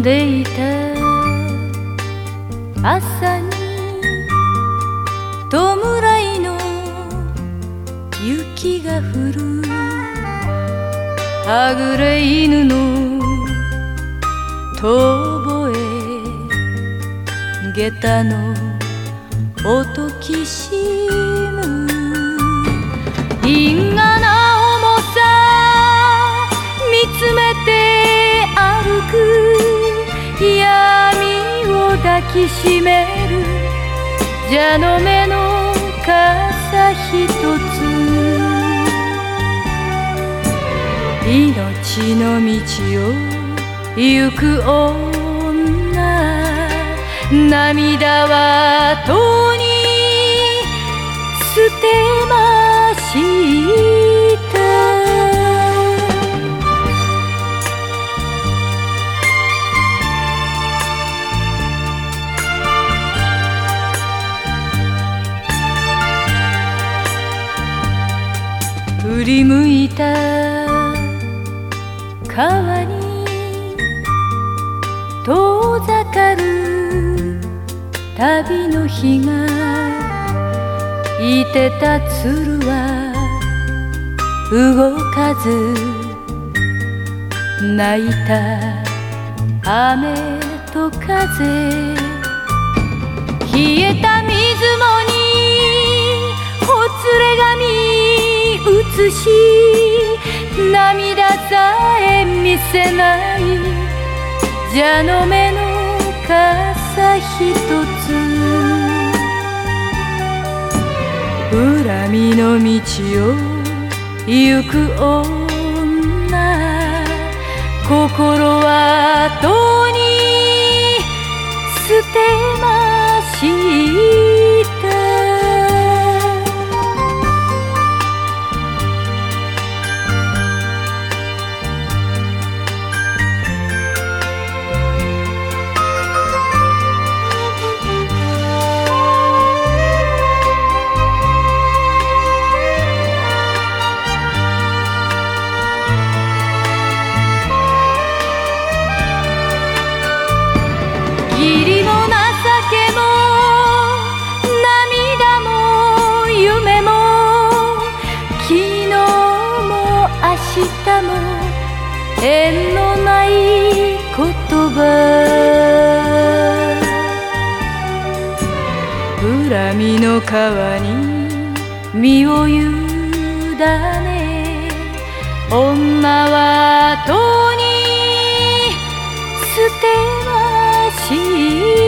でいた朝に弔いの雪が降るはぐれ犬の遠吠え下駄の音きしむ因果な重さ見つめて歩く闇を抱きしめる蛇の目の傘ひとつ命の道を行く女涙はとに捨てました振り向いた川に遠ざかる旅の日がいてた鶴は動かず泣いた雨と風冷えた水面にほつれ髪映し涙さえ見せない蛇の目の傘ひとつ恨みの道を行く女心はとに捨てました義理も情けも涙も夢も昨日も明日も縁のない言葉恨みの川に身を委ね女はとに捨てました